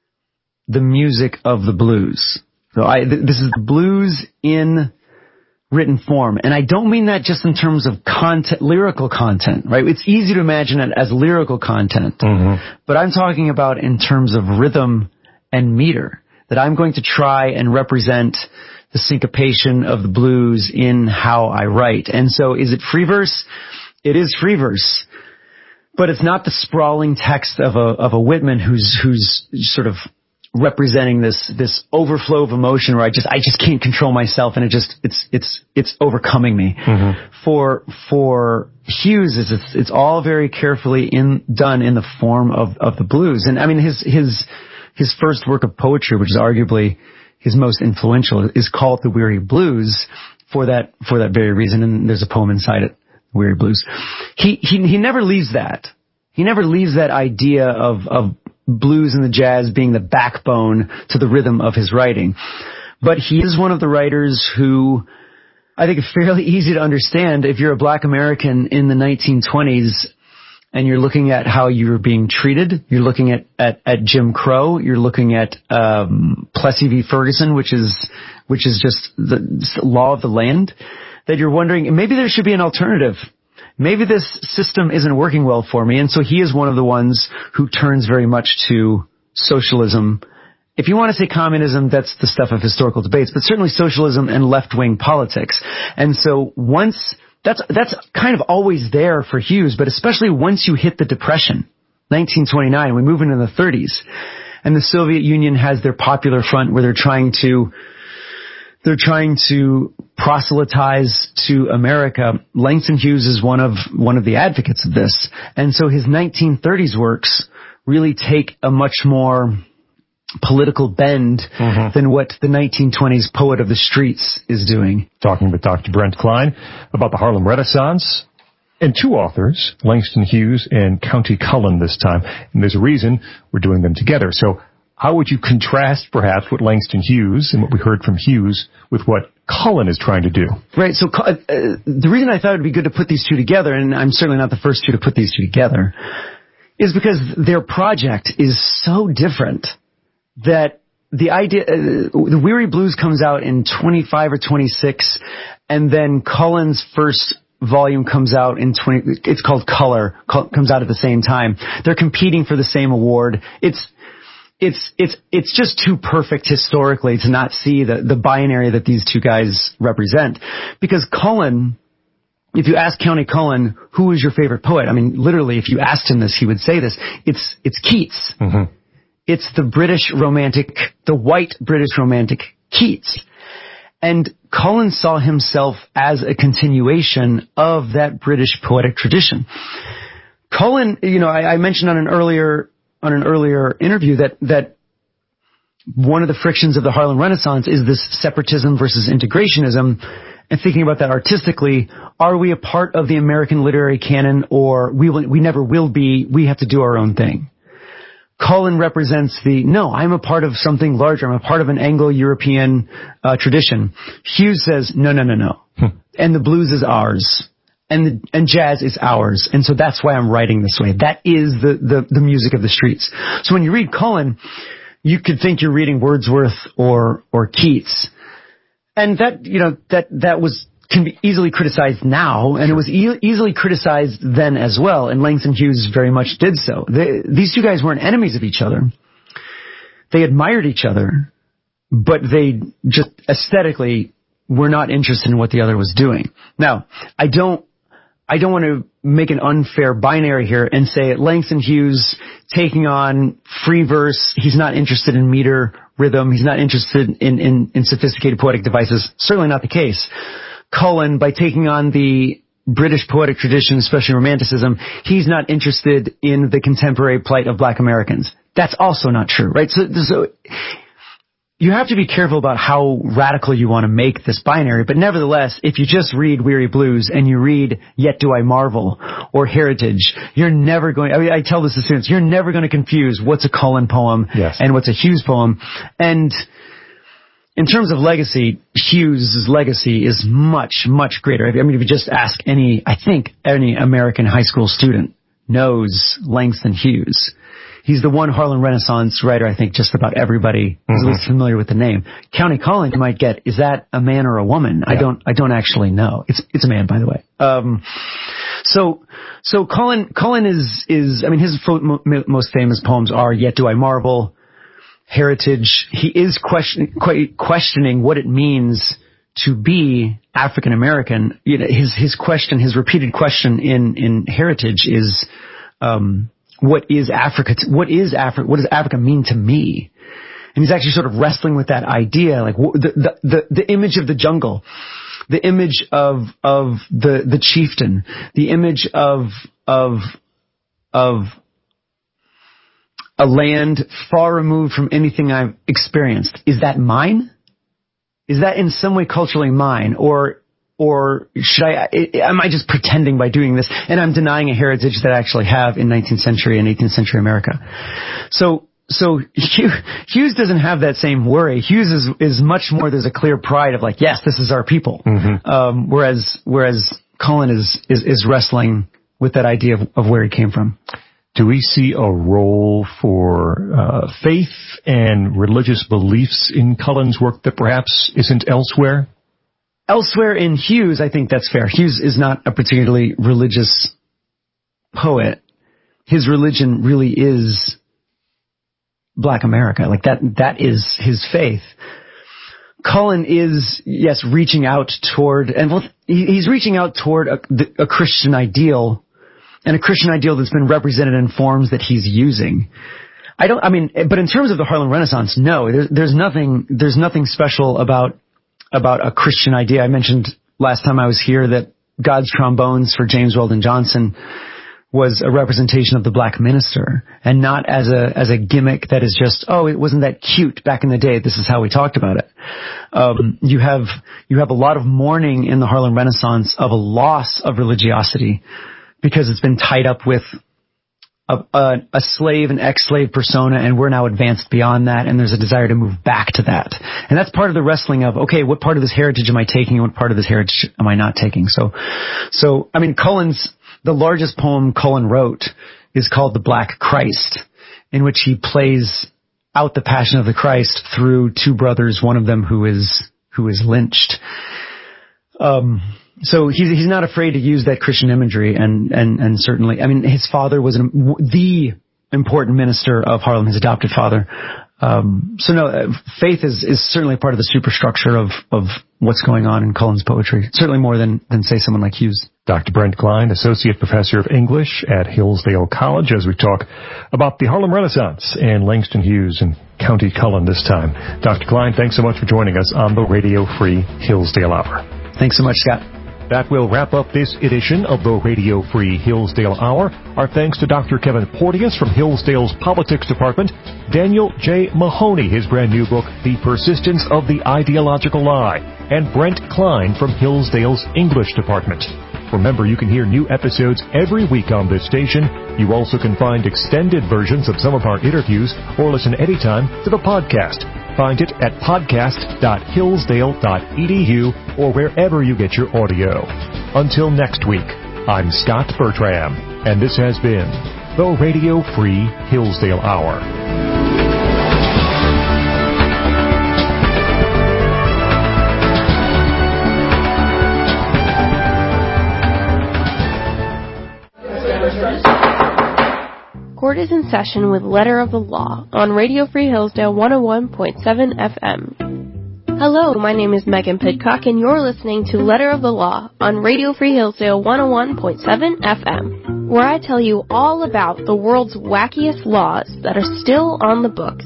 the music of the blues. So I th- this is the blues in written form. And I don't mean that just in terms of content, lyrical content, right? It's easy to imagine it as lyrical content, mm-hmm. but I'm talking about in terms of rhythm and meter, that I'm going to try and represent the syncopation of the blues in how I write. And so is it free verse? It is free verse, but it's not the sprawling text of a, of a Whitman who's, who's sort of representing this, this overflow of emotion where I just, I just can't control myself and it just, it's, it's, it's overcoming me. Mm-hmm. For, for Hughes, it's, it's, it's all very carefully in, done in the form of, of the blues. And I mean, his, his, his first work of poetry, which is arguably his most influential, is called The Weary Blues for that, for that very reason. And there's a poem inside it, Weary Blues. He, he, he never leaves that. He never leaves that idea of, of, blues and the jazz being the backbone to the rhythm of his writing. But he is one of the writers who I think is fairly easy to understand if you're a black American in the nineteen twenties and you're looking at how you're being treated. You're looking at, at, at Jim Crow. You're looking at um, Plessy v. Ferguson, which is which is just the law of the land, that you're wondering, maybe there should be an alternative. Maybe this system isn't working well for me. And so he is one of the ones who turns very much to socialism. If you want to say communism, that's the stuff of historical debates, but certainly socialism and left-wing politics. And so once that's, that's kind of always there for Hughes, but especially once you hit the Depression, nineteen twenty-nine, we move into the thirties, and the Soviet Union has their Popular Front where they're trying to, they're trying to proselytize to America. Langston Hughes is one of, one of the advocates of this. And so his nineteen thirties works really take a much more political bend mm-hmm. than what the nineteen twenties poet of the streets is doing. Talking with Doctor Brent Klein about the Harlem Renaissance. And two authors, Langston Hughes and Countee Cullen this time. And there's a reason we're doing them together. So how would you contrast perhaps what Langston Hughes and what we heard from Hughes with what Cullen is trying to do? Right. So uh, the reason I thought it would be good to put these two together, and I'm certainly not the first two to put these two together, is because their project is so different that the idea, uh, the Weary Blues comes out in twenty-five or twenty-six, and then Cullen's first volume comes out in twenty, it's called Color, comes out at the same time. They're competing for the same award. It's, it's, it's, it's just too perfect historically to not see the, the binary that these two guys represent. Because Cullen, if you ask Countee Cullen, who is your favorite poet? I mean, literally, if you asked him this, he would say this. It's, it's Keats. Mm-hmm. It's the British romantic, the white British romantic Keats. And Cullen saw himself as a continuation of that British poetic tradition. Cullen, you know, I, I mentioned on an earlier, on an earlier interview that, that one of the frictions of the Harlem Renaissance is this separatism versus integrationism. And thinking about that artistically, are we a part of the American literary canon, or we will, we never will be, we have to do our own thing? Cullen represents the, no, I'm a part of something larger. I'm a part of an Anglo-European uh, tradition. Hughes says, no, no, no, no. Hmm. And the blues is ours. And the, and jazz is ours. And so that's why I'm writing this way. That is the, the, the music of the streets. So when you read Cullen, you could think you're reading Wordsworth or, or Keats. And that, you know, that, that was, can be easily criticized now, and it was e- easily criticized then as well, and Langston Hughes very much did so. They, these two guys weren't enemies of each other. They admired each other, but they just aesthetically were not interested in what the other was doing. Now, I don't, I don't want to make an unfair binary here and say Langston Hughes taking on free verse, he's not interested in meter, rhythm, he's not interested in, in, in sophisticated poetic devices. Certainly not the case. Cullen, by taking on the British poetic tradition, especially Romanticism, he's not interested in the contemporary plight of Black Americans. That's also not true, right? So, so you have to be careful about how radical you want to make this binary, but nevertheless, if you just read Weary Blues and you read Yet Do I Marvel or Heritage, you're never going, I mean, I tell this to students, you're never going to confuse what's a Cullen poem yes. and what's a Hughes poem. And in terms of legacy, Hughes' legacy is much, much greater. I mean, if you just ask any, I think any American high school student knows Langston Hughes. He's the one Harlem Renaissance writer I think just about everybody mm-hmm. is at least familiar with the name. Countee Cullen, you might get, is that a man or a woman? Yeah. I don't, I don't actually know. It's, it's a man, by the way. Um, so, so Cullen, Cullen is, is, I mean, his fo- most famous poems are Yet Do I Marvel, Heritage. He is question, questioning what it means to be African American. You know, his his question, his repeated question in in Heritage is, um, what is Africa? To, what is Africa? What does Africa mean to me? And he's actually sort of wrestling with that idea, like the the the, the image of the jungle, the image of of the the chieftain, the image of of of a land far removed from anything I've experienced. Is that mine? Is that in some way culturally mine? Or, or should I, am I just pretending by doing this? And I'm denying a heritage that I actually have in nineteenth century and eighteenth century America. So, so Hughes doesn't have that same worry. Hughes is, is much more, there's a clear pride of like, yes, this is our people. Mm-hmm. Um, whereas, whereas Cullen is, is, is wrestling with that idea of, of where he came from. Do we see a role for uh, faith and religious beliefs in Cullen's work that perhaps isn't elsewhere? Elsewhere in Hughes, I think that's fair. Hughes is not a particularly religious poet. His religion really is Black America. Like that, that is his faith. Cullen is, yes, reaching out toward, and well, he, he's reaching out toward a, a Christian ideal, and a Christian ideal that's been represented in forms that he's using. I don't, I mean, but in terms of the Harlem Renaissance, no, there's, there's nothing, there's nothing special about, about a Christian idea. I mentioned last time I was here that God's Trombones for James Weldon Johnson was a representation of the black minister, and not as a, as a gimmick that is just, oh, it wasn't that cute back in the day. This is how we talked about it. Um, you have, you have a lot of mourning in the Harlem Renaissance of a loss of religiosity because it's been tied up with A, a, a slave and ex-slave persona, and we're now advanced beyond that, and there's a desire to move back to that. And that's part of the wrestling of, okay, what part of this heritage am I taking and what part of this heritage am I not taking? So, so, I mean, Cullen's, the largest poem Cullen wrote is called The Black Christ, in which he plays out the passion of the Christ through two brothers, one of them who is, who is lynched. Um, So he's he's not afraid to use that Christian imagery, and and and certainly, I mean, his father was an, the important minister of Harlem, his adopted father. Um, so no, faith is is certainly part of the superstructure of of what's going on in Cullen's poetry. Certainly more than than say someone like Hughes. Doctor Brent Klein, Associate Professor of English at Hillsdale College, as we talk about the Harlem Renaissance and Langston Hughes and County Cullen this time. Doctor Klein, thanks so much for joining us on the Radio Free Hillsdale Hour. Thanks so much, Scott. That will wrap up this edition of the Radio Free Hillsdale Hour. Our thanks to Doctor Kevin Porteous from Hillsdale's Politics Department, Daniel J. Mahoney, his brand new book, The Persistence of the Ideological Lie, and Brent Klein from Hillsdale's English Department. Remember, you can hear new episodes every week on this station. You also can find extended versions of some of our interviews or listen anytime to the podcast. Find it at podcast dot hillsdale dot e d u or wherever you get your audio. Until next week, I'm Scott Bertram, and this has been the Radio Free Hillsdale Hour. Court is in session with Letter of the Law on Radio Free Hillsdale one oh one point seven F M. Hello, my name is Megan Pidcock, and you're listening to Letter of the Law on Radio Free Hillsdale one oh one point seven F M, where I tell you all about the world's wackiest laws that are still on the books.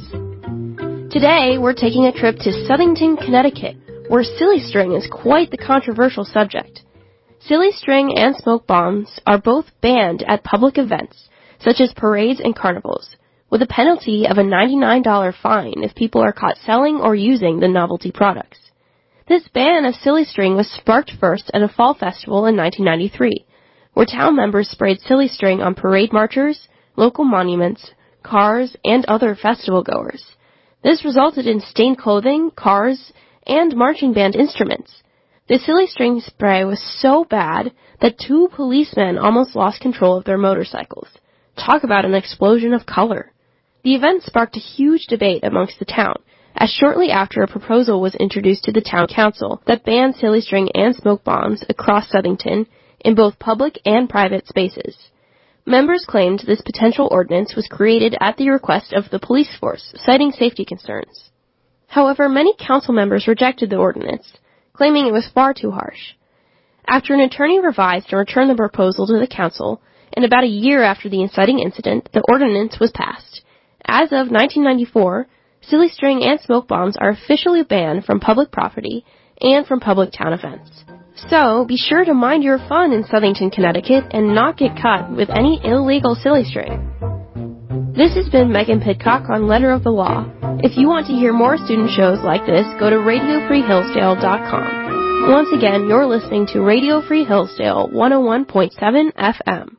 Today, we're taking a trip to Southington, Connecticut, where silly string is quite the controversial subject. Silly string and smoke bombs are both banned at public events, such as parades and carnivals, with a penalty of a ninety-nine dollars fine if people are caught selling or using the novelty products. This ban of silly string was sparked first at a fall festival in nineteen ninety-three, where town members sprayed silly string on parade marchers, local monuments, cars, and other festival goers. This resulted in stained clothing, cars, and marching band instruments. The silly string spray was so bad that two policemen almost lost control of their motorcycles. Talk about an explosion of color. The event sparked a huge debate amongst the town, as shortly after a proposal was introduced to the town council that banned silly string and smoke bombs across Southington in both public and private spaces. Members claimed this potential ordinance was created at the request of the police force, citing safety concerns. However, many council members rejected the ordinance, claiming it was far too harsh. After an attorney revised and returned the proposal to the council, and about a year after the inciting incident, the ordinance was passed. As of nineteen ninety-four, silly string and smoke bombs are officially banned from public property and from public town events. So, be sure to mind your fun in Southington, Connecticut, and not get caught with any illegal silly string. This has been Megan Pidcock on Letter of the Law. If you want to hear more student shows like this, go to radio free hillsdale dot com. Once again, you're listening to Radio Free Hillsdale one oh one point seven F M.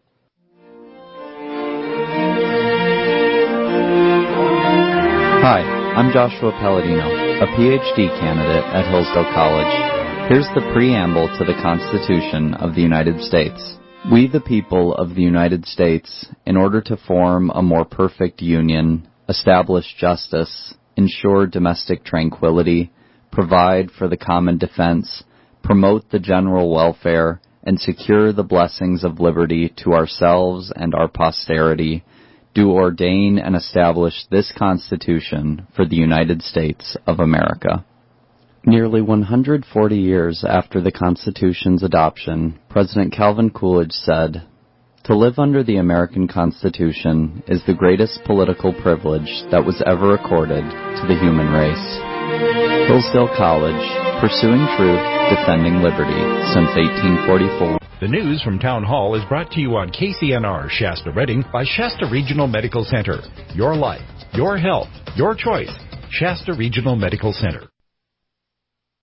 Hi, I'm Joshua Palladino, a P H D candidate at Hillsdale College. Here's the preamble to the Constitution of the United States. We, the people of the United States, in order to form a more perfect union, establish justice, ensure domestic tranquility, provide for the common defense, promote the general welfare, and secure the blessings of liberty to ourselves and our posterity, do ordain and establish this Constitution for the United States of America. Nearly one hundred forty years after the Constitution's adoption, President Calvin Coolidge said, "To live under the American Constitution is the greatest political privilege that was ever accorded to the human race." Hillsdale College, pursuing truth, defending liberty since eighteen forty-four. The news from Town Hall is brought to you on K C N R Shasta Redding by Shasta Regional Medical Center. Your life, your health, your choice. Shasta Regional Medical Center.